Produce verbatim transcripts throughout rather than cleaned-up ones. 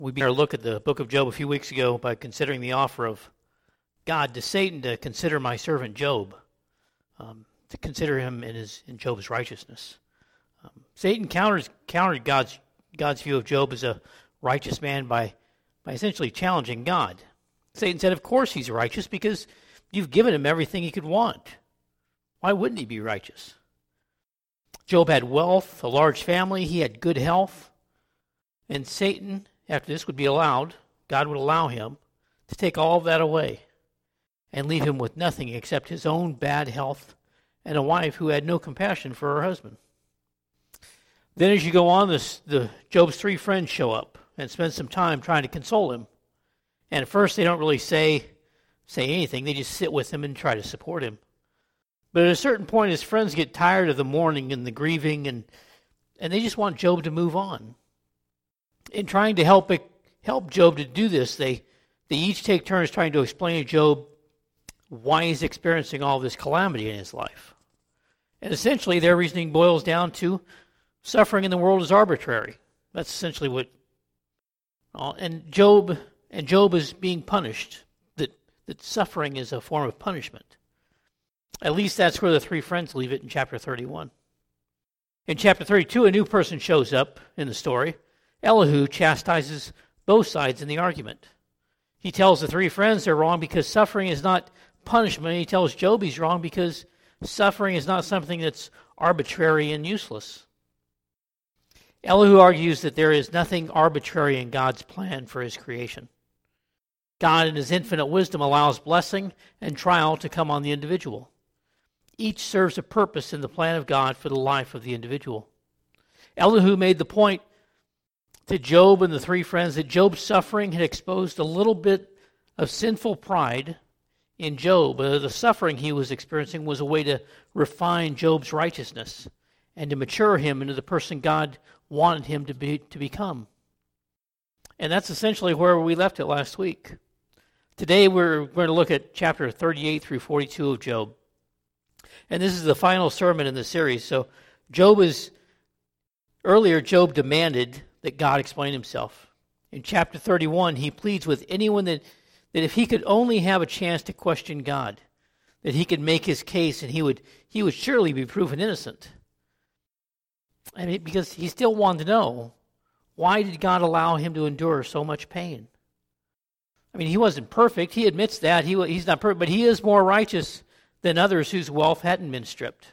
We began our look at the book of Job a few weeks ago by considering the offer of God to Satan to consider my servant Job, um, to consider him in his in Job's righteousness. Um, Satan counters, countered God's God's view of Job as a righteous man by by essentially challenging God. Satan said, "Of course he's righteous because you've given him everything he could want. Why wouldn't he be righteous?" Job had wealth, a large family, he had good health, and Satan, after this would be allowed, God would allow him to take all of that away and leave him with nothing except his own bad health and a wife who had no compassion for her husband. Then as you go on, this, the Job's three friends show up and spend some time trying to console him. And at first they don't really say, say anything, they just sit with him and try to support him. But at a certain point, his friends get tired of the mourning and the grieving, and and they just want Job to move on. In trying to help it, help Job to do this, they, they each take turns trying to explain to Job why he's experiencing all this calamity in his life. And essentially, their reasoning boils down to suffering in the world is arbitrary. That's essentially what... And Job and Job is being punished, that, that suffering is a form of punishment. At least that's where the three friends leave it in chapter thirty-one. In chapter thirty-two, a new person shows up in the story. Elihu chastises both sides in the argument. He tells the three friends they're wrong because suffering is not punishment. He tells Job he's wrong because suffering is not something that's arbitrary and useless. Elihu argues that there is nothing arbitrary in God's plan for his creation. God in his infinite wisdom allows blessing and trial to come on the individual. Each serves a purpose in the plan of God for the life of the individual. Elihu made the point to Job and the three friends that Job's suffering had exposed a little bit of sinful pride in Job. Uh, the suffering he was experiencing was a way to refine Job's righteousness and to mature him into the person God wanted him to be to become. And that's essentially where we left it last week. Today we're going to look at chapter thirty-eight through forty-two of Job. And this is the final sermon in the series. So Job is, earlier Job demanded that God explain himself. In chapter thirty-one, he pleads with anyone that, that if he could only have a chance to question God, that he could make his case and he would he would surely be proven innocent. I mean, because he still wanted to know, why did God allow him to endure so much pain? I mean, he wasn't perfect. He admits that. He He's not perfect, but he is more righteous than others whose wealth hadn't been stripped,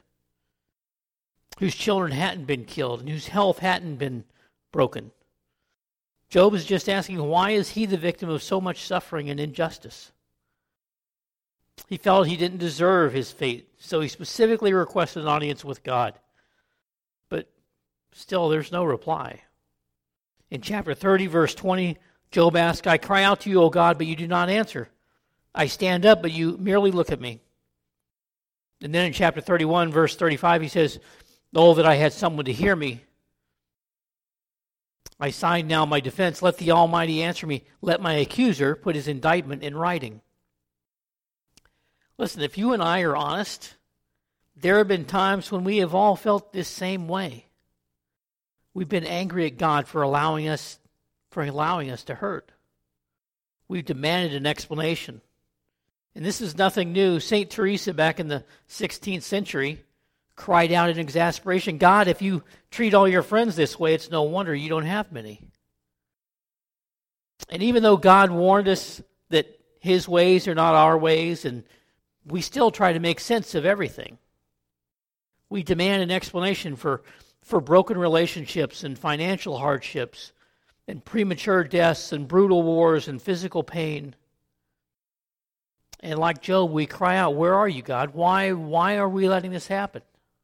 whose children hadn't been killed, and whose health hadn't been broken. Job is just asking, why is he the victim of so much suffering and injustice? He felt he didn't deserve his fate, so he specifically requested an audience with God. But still, there's no reply. In chapter thirty, verse twenty, Job asks, I cry out to you, O God, but you do not answer. I stand up, but you merely look at me. And then in chapter thirty-one, verse thirty-five, he says, oh, that I had someone to hear me. I sign now my defense. Let the Almighty answer me. Let my accuser put his indictment in writing. Listen, if you and I are honest, there have been times when we have all felt this same way. We've been angry at God for allowing us, for allowing us to hurt. We've demanded an explanation. And this is nothing new. Saint Teresa, back in the sixteenth century, cried out in exasperation, God, if you treat all your friends this way, it's no wonder you don't have many. And even though God warned us that his ways are not our ways, and we still try to make sense of everything. We demand an explanation for, for broken relationships and financial hardships and premature deaths and brutal wars and physical pain. And like Job, we cry out, where are you, God? Why, why are we letting this happen?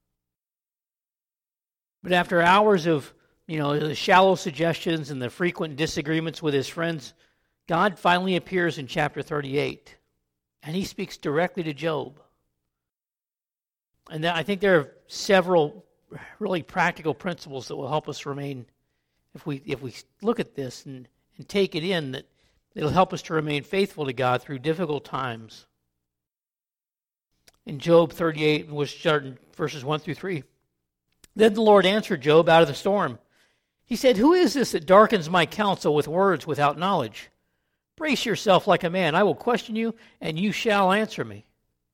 But after hours of, you know, the shallow suggestions and the frequent disagreements with his friends, God finally appears in chapter thirty-eight. And he speaks directly to Job. And I think there are several really practical principles that will help us remain, if we if we look at this and, and take it in, that it'll help us to remain faithful to God through difficult times. In Job thirty-eight, we'll start in verses one through three. Then the Lord answered Job out of the storm. He said, "Who is this that darkens my counsel with words without knowledge? Brace yourself like a man. I will question you, and you shall answer me."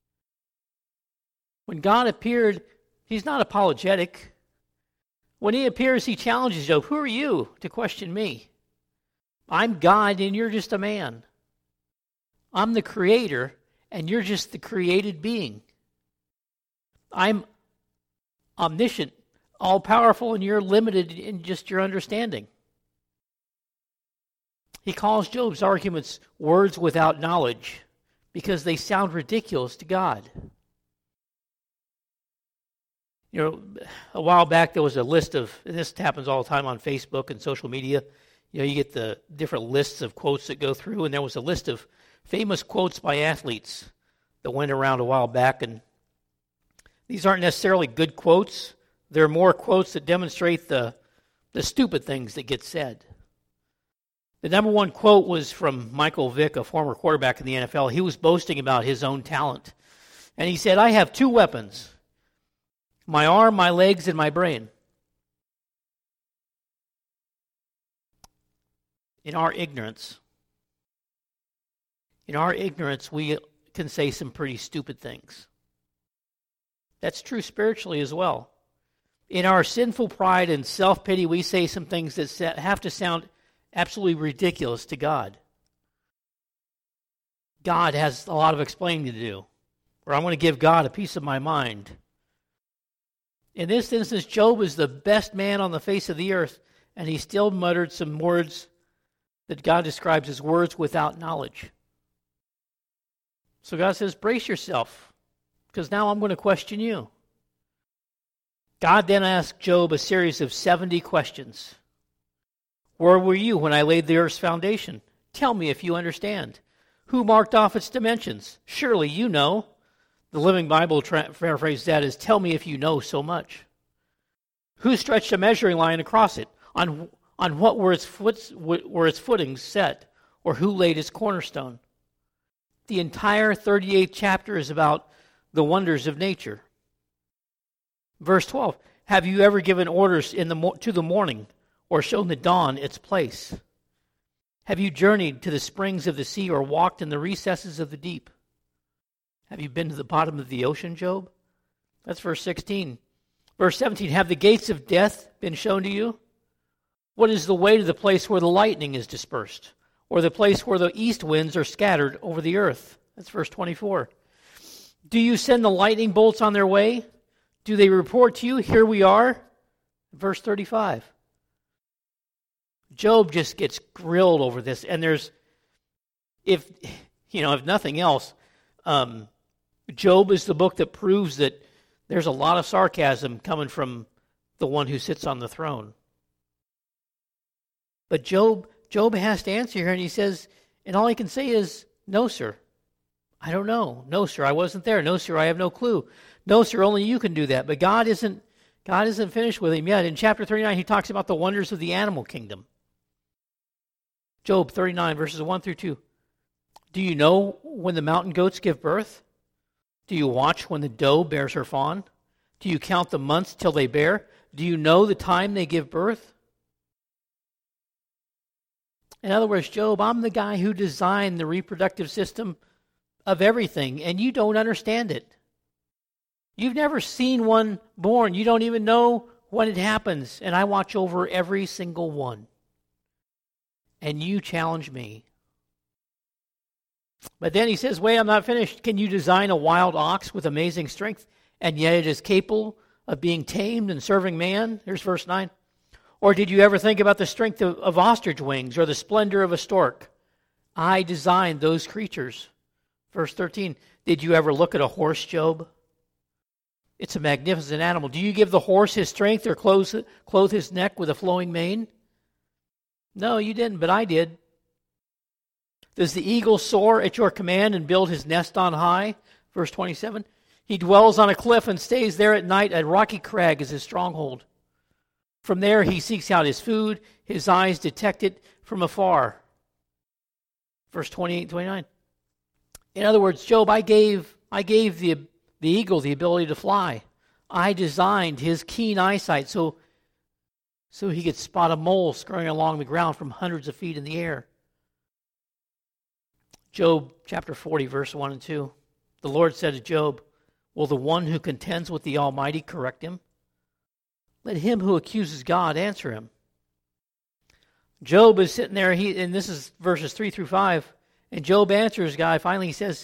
When God appeared, he's not apologetic. When he appears, he challenges Job. Who are you to question me? I'm God, and you're just a man. I'm the creator, and you're just the created being. I'm omniscient, all-powerful, and you're limited in just your understanding. He calls Job's arguments words without knowledge because they sound ridiculous to God. You know, a while back there was a list of, and this happens all the time on Facebook and social media, you know, you get the different lists of quotes that go through, and there was a list of famous quotes by athletes that went around a while back, and these aren't necessarily good quotes. They're more quotes that demonstrate the, the stupid things that get said. The number one quote was from Michael Vick, a former quarterback in the N F L. He was boasting about his own talent. And he said, "I have two weapons, my arm, my legs, and my brain." In our ignorance, in our ignorance, we can say some pretty stupid things. That's true spiritually as well. In our sinful pride and self-pity, we say some things that have to sound absolutely ridiculous to God. God has a lot of explaining to do, or I'm going to give God a piece of my mind. In this instance, Job is the best man on the face of the earth, and he still muttered some words that God describes as words without knowledge. So God says, brace yourself, because now I'm going to question you. God then asked Job a series of seventy questions. Where were you when I laid the earth's foundation? Tell me if you understand. Who marked off its dimensions? Surely you know. The Living Bible tra- paraphrase that is, tell me if you know so much. Who stretched a measuring line across it? On, on what were its, foots, were its footings set? Or who laid its cornerstone? The entire thirty-eighth chapter is about the wonders of nature. Verse twelve, have you ever given orders in the to the morning, or shown the dawn its place? Have you journeyed to the springs of the sea, or walked in the recesses of the deep? Have you been to the bottom of the ocean, Job? That's verse sixteen. Verse seventeen, have the gates of death been shown to you? What is the way to the place where the lightning is dispersed, or the place where the east winds are scattered over the earth? That's verse twenty-four. Do you send the lightning bolts on their way? Do they report to you, here we are? Verse thirty-five. Job just gets grilled over this, and there's, if, you know, if nothing else, um, Job is the book that proves that there's a lot of sarcasm coming from the one who sits on the throne. But Job, Job has to answer here, and he says, and all he can say is, no, sir. I don't know. No, sir, I wasn't there. No, sir, I have no clue. No, sir, only you can do that. But God isn't, God isn't finished with him yet. In chapter thirty-nine, he talks about the wonders of the animal kingdom. Job thirty-nine, verses one through two. Do you know when the mountain goats give birth? Do you watch when the doe bears her fawn? Do you count the months till they bear? Do you know the time they give birth? In other words, Job, I'm the guy who designed the reproductive system of everything, and you don't understand it. You've never seen one born. You don't even know when it happens, and I watch over every single one. And you challenge me. But then he says, wait, I'm not finished. Can you design a wild ox with amazing strength, and yet it is capable of being tamed and serving man? Here's verse nine. Or did you ever think about the strength of, of ostrich wings or the splendor of a stork? I designed those creatures. Verse thirteen. Did you ever look at a horse, Job? It's a magnificent animal. Do you give the horse his strength or clothe, clothe his neck with a flowing mane? No, you didn't, but I did. Does the eagle soar at your command and build his nest on high? Verse twenty-seven. He dwells on a cliff and stays there at night. A rocky crag is his stronghold. From there he seeks out his food. His eyes detect it from afar. Verse twenty-eight and twenty-nine. In other words, Job, I gave I gave the, the eagle the ability to fly. I designed his keen eyesight. So so he could spot a mole scurrying along the ground from hundreds of feet in the air. Job chapter forty, verse one and two. The Lord said to Job, will the one who contends with the Almighty correct him? Let him who accuses God answer him. Job is sitting there, he, and this is verses three through five, and Job answers God. Finally he says,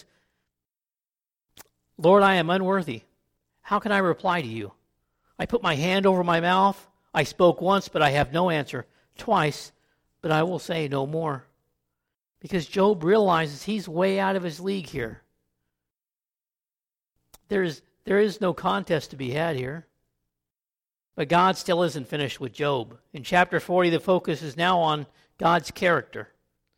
Lord, I am unworthy. How can I reply to you? I put my hand over my mouth. I spoke once, but I have no answer. Twice, but I will say no more. Because Job realizes he's way out of his league here. There is, there is no contest to be had here. But God still isn't finished with Job. In chapter forty, the focus is now on God's character.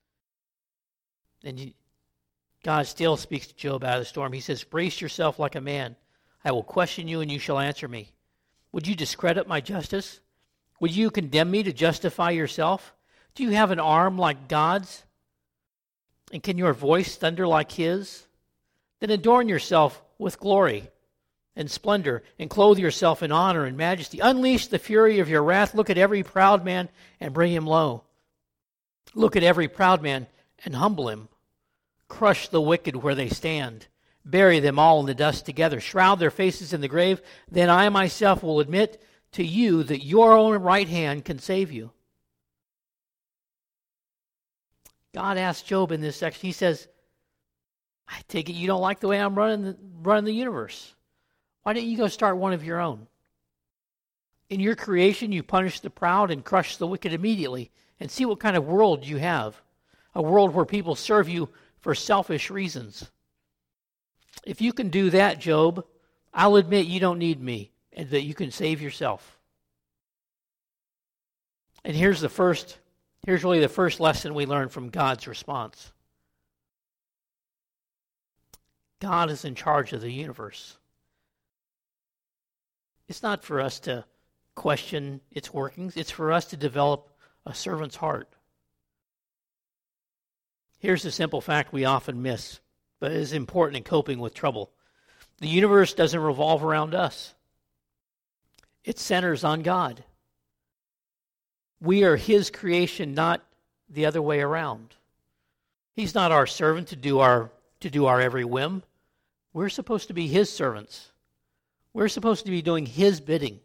And God still speaks to Job out of the storm. He says, brace yourself like a man. I will question you and you shall answer me. Would you discredit my justice? Would you condemn me to justify yourself? Do you have an arm like God's? And can your voice thunder like his? Then adorn yourself with glory and splendor, and clothe yourself in honor and majesty. Unleash the fury of your wrath. Look at every proud man and bring him low. Look at every proud man and humble him. Crush the wicked where they stand. Bury them all in the dust together. Shroud their faces in the grave. Then I myself will admit to you that your own right hand can save you. God asked Job in this section, he says, I take it you don't like the way I'm running the, running the universe. Why don't you go start one of your own? In your creation, you punish the proud and crush the wicked immediately, and see what kind of world you have. A world where people serve you for selfish reasons. If you can do that, Job, I'll admit you don't need me, and that you can save yourself. And here's the first, here's really the first lesson we learn from God's response. God is in charge of the universe. It's not for us to question its workings. It's for us to develop a servant's heart. Here's the simple fact we often miss, but is important in coping with trouble. The universe doesn't revolve around us. It centers on God. We are his creation, not the other way around. He's not our servant to do our to do our every whim. We're supposed to be his servants. We're supposed to be doing his bidding.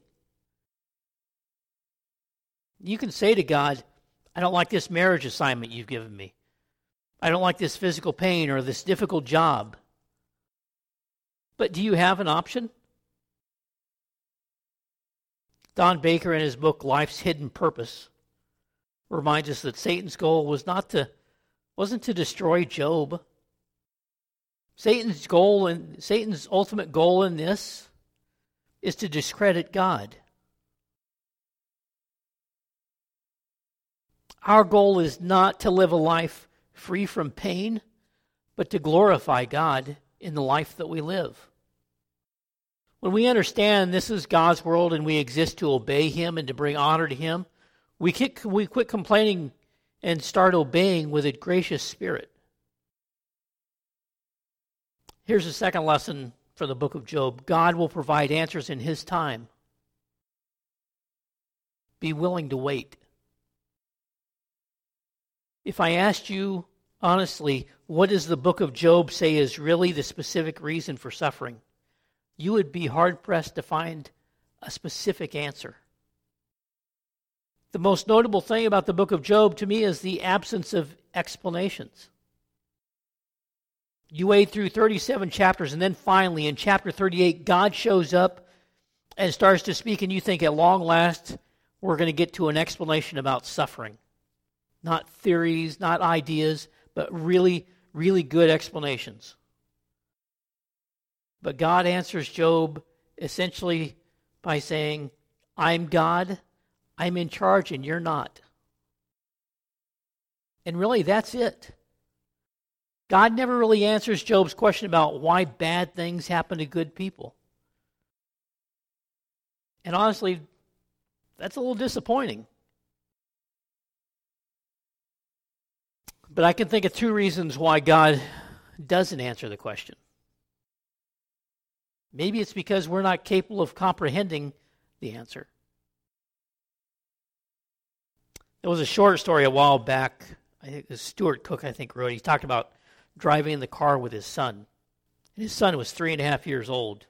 You can say to God, I don't like this marriage assignment you've given me. I don't like this physical pain or this difficult job. But do you have an option? Don Baker, in his book, Life's Hidden Purpose, reminds us that Satan's goal was not to, wasn't to destroy Job. Satan's goal and Satan's ultimate goal in this is to discredit God. Our goal is not to live a life free from pain, but to glorify God in the life that we live. When we understand this is God's world and we exist to obey him and to bring honor to him, we quit, we quit complaining and start obeying with a gracious spirit. Here's the second lesson for the book of Job. God will provide answers in his time. Be willing to wait. If I asked you honestly, what does the book of Job say is really the specific reason for suffering? You would be hard-pressed to find a specific answer. The most notable thing about the book of Job to me is the absence of explanations. You wade through thirty-seven chapters, and then finally in chapter thirty-eight, God shows up and starts to speak, and you think at long last we're going to get to an explanation about suffering. Not theories, not ideas, but really, really good explanations. But God answers Job essentially by saying, I'm God, I'm in charge, and you're not. And really, that's it. God never really answers Job's question about why bad things happen to good people. And honestly, that's a little disappointing. But I can think of two reasons why God doesn't answer the question. Maybe it's because we're not capable of comprehending the answer. There was a short story a while back. I think it was Stuart Cook, I think, wrote. He talked about driving in the car with his son. And his son was three and a half years old.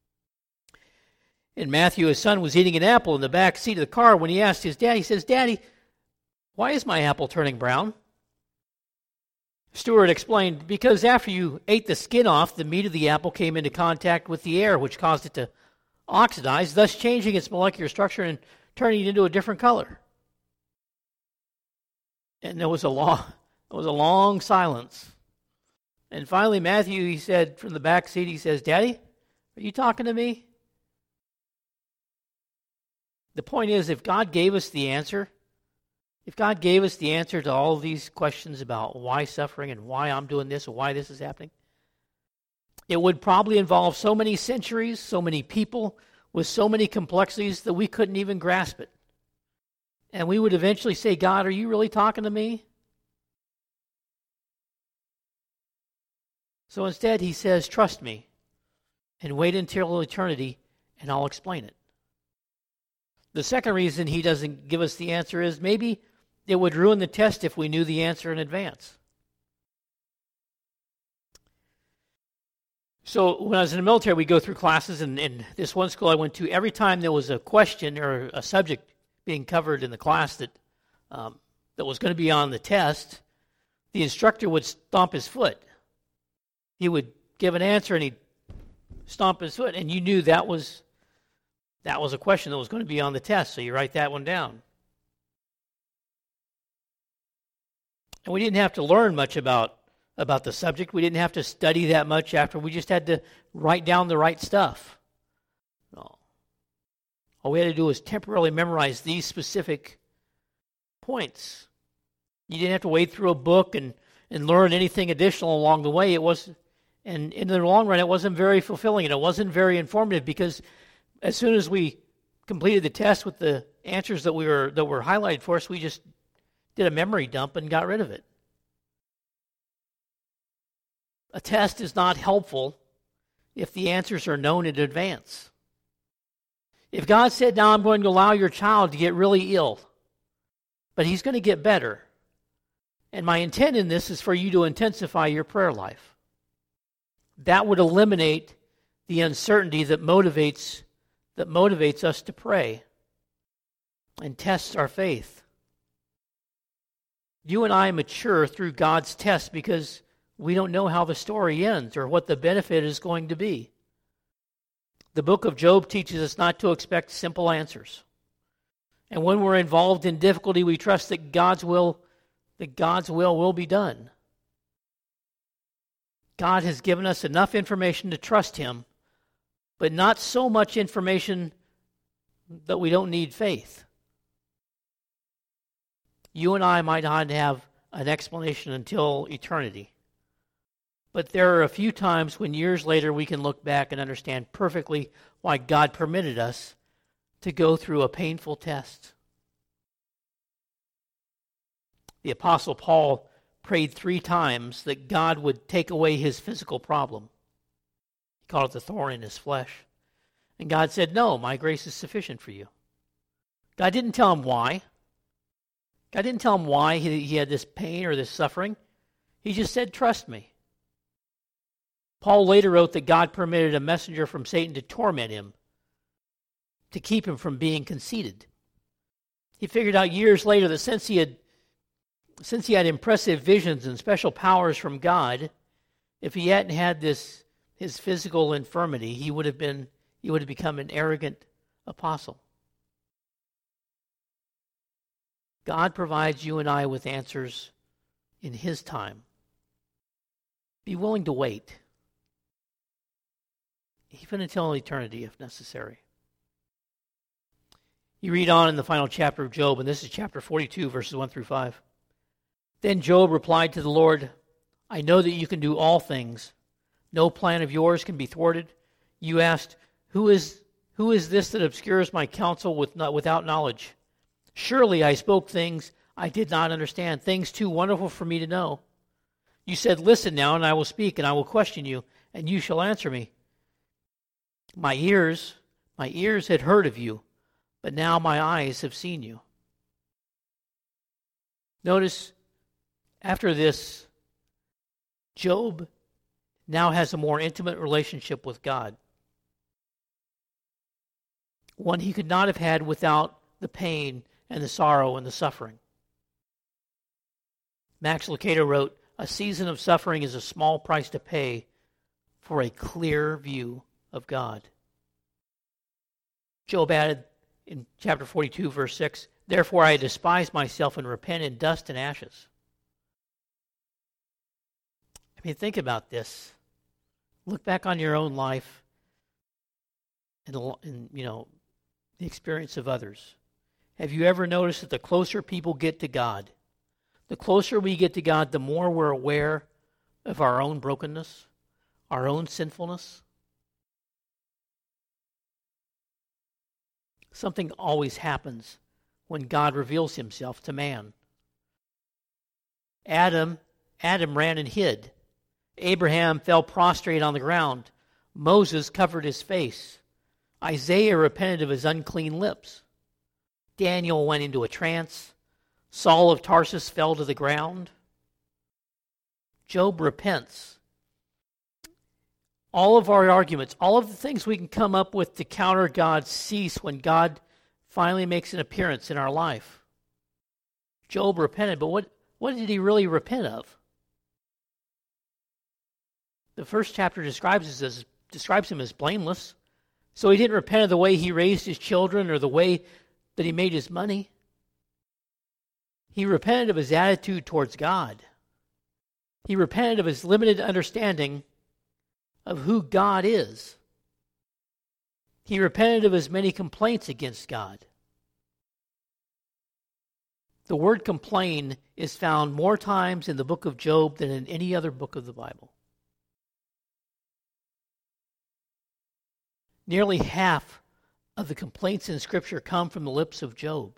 And Matthew, his son, was eating an apple in the back seat of the car when he asked his dad, he says, "Daddy, why is my apple turning brown?" Stuart explained, "Because after you ate the skin off, the meat of the apple came into contact with the air, which caused it to oxidize, thus changing its molecular structure and turning it into a different color." And there was a long, there was a long silence. And finally, Matthew, he said from the back seat, he says, "Daddy, are you talking to me?" The point is, if God gave us the answer, if God gave us the answer to all of these questions about why suffering and why I'm doing this or why this is happening, it would probably involve so many centuries, so many people, with so many complexities that we couldn't even grasp it. And we would eventually say, "God, are you really talking to me?" So instead, he says, "Trust me and wait until eternity and I'll explain it." The second reason he doesn't give us the answer is maybe it would ruin the test if we knew the answer in advance. So when I was in the military, we go through classes, and in this one school I went to, every time there was a question or a subject being covered in the class that um, that was going to be on the test, the instructor would stomp his foot. He would give an answer and he'd stomp his foot, and you knew that was that was a question that was going to be on the test, so you write that one down. And we didn't have to learn much about, about the subject. We didn't have to study that much after. We just had to write down the right stuff. No. All we had to do was temporarily memorize these specific points. You didn't have to wade through a book and, and learn anything additional along the way. It was, and in the long run, it wasn't very fulfilling, and it wasn't very informative, because as soon as we completed the test with the answers that we were that were highlighted for us, we just did a memory dump and got rid of it. A test is not helpful if the answers are known in advance. If God said, "Now I'm going to allow your child to get really ill, but he's going to get better, and my intent in this is for you to intensify your prayer life," that would eliminate the uncertainty that motivates that motivates us to pray and tests our faith. You and I mature through God's test because we don't know how the story ends or what the benefit is going to be. The book of Job teaches us not to expect simple answers. And when we're involved in difficulty, we trust that God's will, that God's will will be done. God has given us enough information to trust Him, but not so much information that we don't need faith. You and I might not have an explanation until eternity. But there are a few times when years later we can look back and understand perfectly why God permitted us to go through a painful test. The Apostle Paul prayed three times that God would take away his physical problem. He called it the thorn in his flesh. And God said, "No, my grace is sufficient for you." God didn't tell him why. God didn't tell him why he, he had this pain or this suffering. He just said, "Trust me." Paul later wrote that God permitted a messenger from Satan to torment him, to keep him from being conceited. He figured out years later that since he had since he had impressive visions and special powers from God, if he hadn't had this his physical infirmity, he would have been he would have become an arrogant apostle. God provides you and I with answers in His time. Be willing to wait, even until eternity if necessary. You read on in the final chapter of Job, and this is chapter forty-two, verses one through five. Then Job replied to the Lord, "I know that you can do all things. No plan of yours can be thwarted. You asked, Who is who is this that obscures my counsel with not, without knowledge? Surely I spoke things I did not understand, things too wonderful for me to know. You said, Listen now, and I will speak, and I will question you, and you shall answer me. My ears, my ears had heard of you, but now my eyes have seen you." Notice, after this, Job now has a more intimate relationship with God. One he could not have had without the pain and the sorrow and the suffering. Max Lucado wrote, "A season of suffering is a small price to pay for a clear view of God." Job added in chapter forty-two, verse six, "Therefore I despise myself and repent in dust and ashes." I mean, think about this. Look back on your own life and, and you know, the experience of others. Have you ever noticed that the closer people get to God, the closer we get to God, the more we're aware of our own brokenness, our own sinfulness? Something always happens when God reveals himself to man. Adam, Adam ran and hid. Abraham fell prostrate on the ground. Moses covered his face. Isaiah repented of his unclean lips. Daniel went into a trance. Saul of Tarsus fell to the ground. Job repents. All of our arguments, all of the things we can come up with to counter God cease when God finally makes an appearance in our life. Job repented, but what, what did he really repent of? The first chapter describes us as, describes him as blameless. So he didn't repent of the way he raised his children or the way that he made his money. He repented of his attitude towards God. He repented of his limited understanding of who God is. He repented of his many complaints against God. The word complain is found more times in the book of Job than in any other book of the Bible. Nearly half of the complaints in Scripture come from the lips of Job.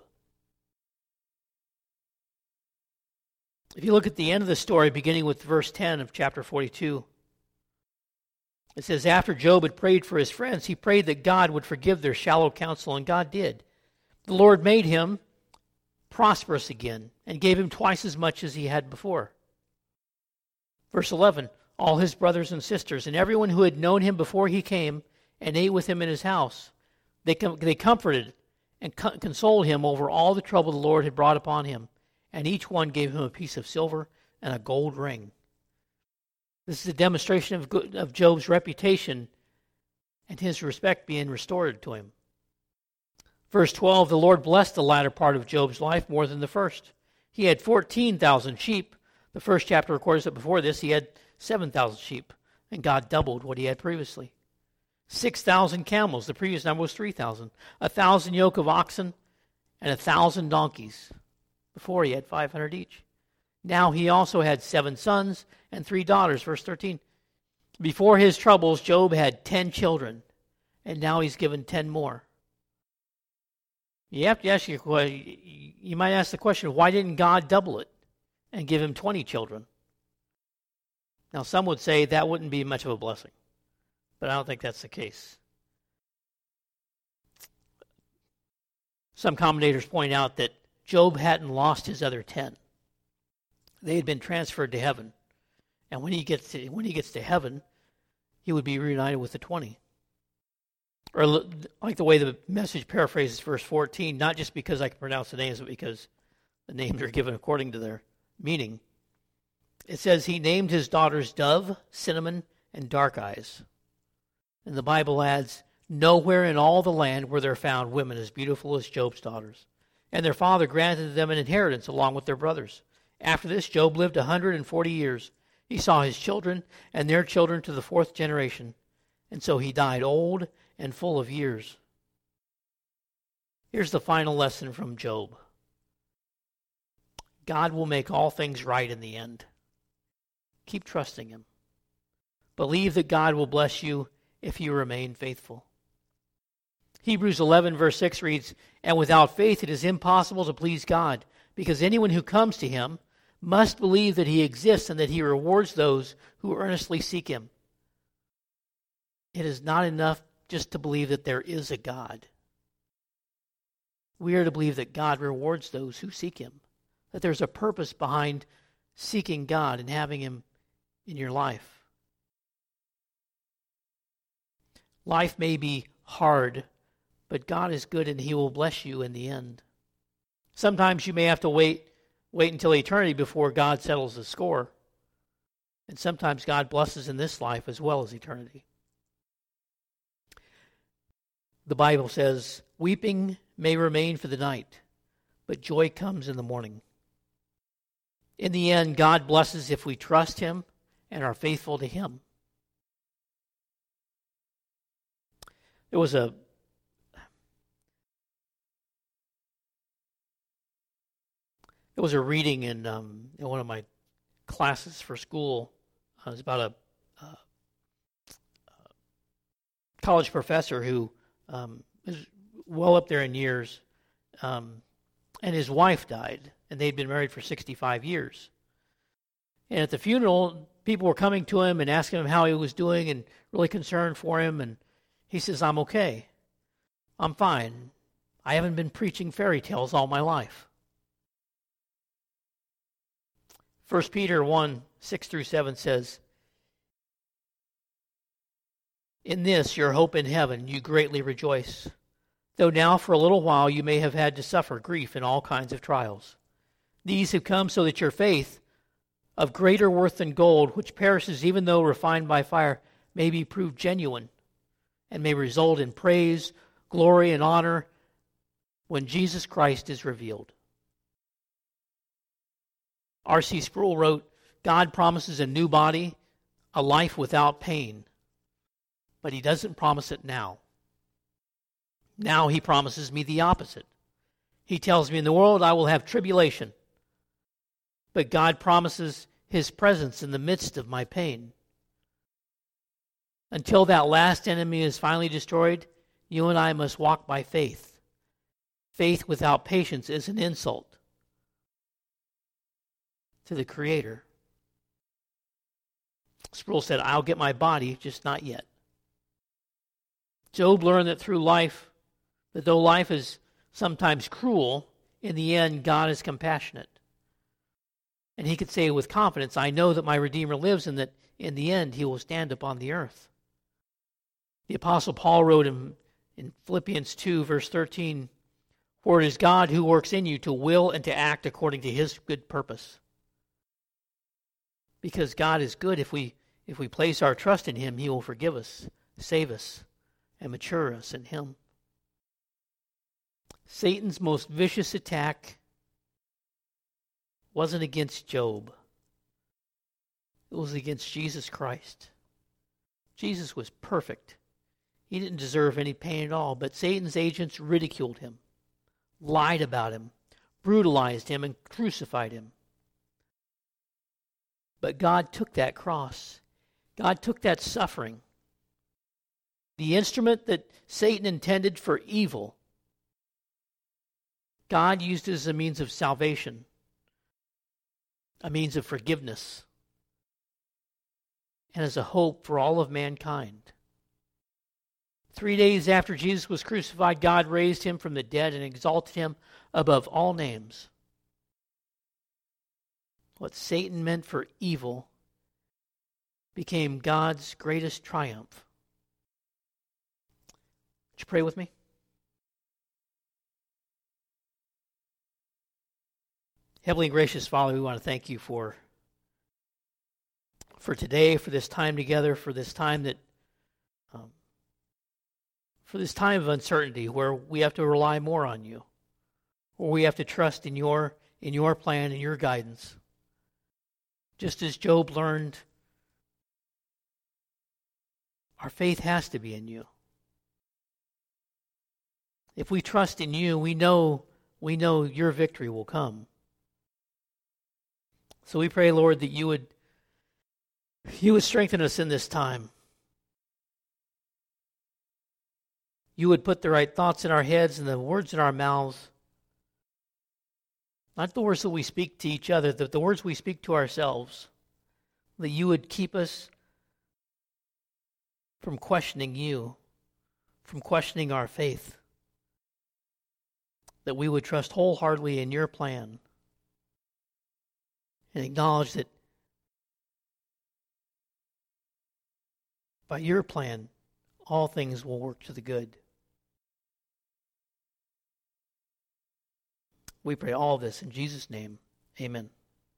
If you look at the end of the story, beginning with verse ten of chapter forty-two, it says, "After Job had prayed for his friends, he prayed that God would forgive their shallow counsel, and God did. The Lord made him prosperous again and gave him twice as much as he had before." Verse eleven, "All his brothers and sisters and everyone who had known him before he came and ate with him in his house, they, com- they comforted and co- consoled him over all the trouble the Lord had brought upon him, and each one gave him a piece of silver and a gold ring." This is a demonstration of, good, of Job's reputation and his respect being restored to him. Verse twelve, "The Lord blessed the latter part of Job's life more than the first. He had fourteen thousand sheep." The first chapter records that before this he had seven thousand sheep, and God doubled what he had previously. six thousand camels, the previous number was three thousand. A thousand yoke of oxen, and a thousand donkeys. Before he had five hundred each. Now he also had seven sons and three daughters. Verse thirteen. Before his troubles, Job had ten children, and now he's given ten more. You have to ask you, you might ask the question, why didn't God double it and give him twenty children? Now some would say that wouldn't be much of a blessing, but I don't think that's the case. Some commentators point out that Job hadn't lost his other ten. They had been transferred to heaven. And when he gets to, when he gets to heaven, he would be reunited with the twenty. Or like the way the Message paraphrases verse fourteen, not just because I can pronounce the names, but because the names are given according to their meaning. It says he named his daughters Dove, Cinnamon, and Dark Eyes. And the Bible adds, nowhere in all the land were there found women as beautiful as Job's daughters. And their father granted them an inheritance along with their brothers. After this, Job lived a hundred and forty years. He saw his children and their children to the fourth generation. And so he died old and full of years. Here's the final lesson from Job. God will make all things right in the end. Keep trusting him. Believe that God will bless you if you remain faithful. Hebrews eleven verse six reads, "And without faith it is impossible to please God, because anyone who comes to him must believe that he exists and that he rewards those who earnestly seek him." It is not enough just to believe that there is a God. We are to believe that God rewards those who seek him, that there's a purpose behind seeking God and having Him in your life. Life may be hard, but God is good and He will bless you in the end. Sometimes you may have to wait, wait until eternity before God settles the score. And sometimes God blesses in this life as well as eternity. The Bible says, weeping may remain for the night, but joy comes in the morning. In the end, God blesses if we trust Him and are faithful to Him. There was a there was a reading in um, in one of my classes for school. Uh, it was about a uh, college professor who um, is well up there in years, um, and his wife died, and they'd been married for sixty-five years. And at the funeral, people were coming to him and asking him how he was doing and really concerned for him, and he says, I'm okay. I'm fine. I haven't been preaching fairy tales all my life. First Peter one, six through seven says, in this, your hope in heaven, you greatly rejoice, though now for a little while you may have had to suffer grief in all kinds of trials. These have come so that your faith, of greater worth than gold, which perishes even though refined by fire, may be proved genuine, and may result in praise, glory, and honor when Jesus Christ is revealed. R C Sproul wrote, God promises a new body, a life without pain, but He doesn't promise it now. Now He promises me the opposite. He tells me in the world I will have tribulation, but God promises His presence in the midst of my pain. Until that last enemy is finally destroyed, you and I must walk by faith. Faith without patience is an insult to the Creator. Sproul said, I'll get my body, just not yet. Job learned that through life, that though life is sometimes cruel, in the end, God is compassionate. And he could say with confidence, I know that my Redeemer lives and that in the end He will stand upon the earth. The Apostle Paul wrote in, in Philippians two, verse thirteen, for it is God who works in you to will and to act according to His good purpose. Because God is good, if we if we place our trust in Him, He will forgive us, save us, and mature us in Him. Satan's most vicious attack wasn't against Job. It was against Jesus Christ. Jesus was perfect. He didn't deserve any pain at all, but Satan's agents ridiculed Him, lied about Him, brutalized Him, and crucified Him. But God took that cross. God took that suffering. The instrument that Satan intended for evil, God used it as a means of salvation, a means of forgiveness, and as a hope for all of mankind. Three days after Jesus was crucified, God raised Him from the dead and exalted Him above all names. What Satan meant for evil became God's greatest triumph. Would you pray with me? Heavenly and gracious Father, we want to thank You for, for today, for this time together, for this time that um, for this time of uncertainty where we have to rely more on You, where we have to trust in Your in Your plan and Your guidance. Just as Job learned, our faith has to be in You. If we trust in You, we know we know Your victory will come. So we pray, Lord, that You would You would strengthen us in this time. You would put the right thoughts in our heads and the words in our mouths. Not the words that we speak to each other, but the words we speak to ourselves. That You would keep us from questioning You, from questioning our faith. That we would trust wholeheartedly in Your plan. and acknowledge that by your plan, all things will work to the good. We pray all this in Jesus' name. Amen.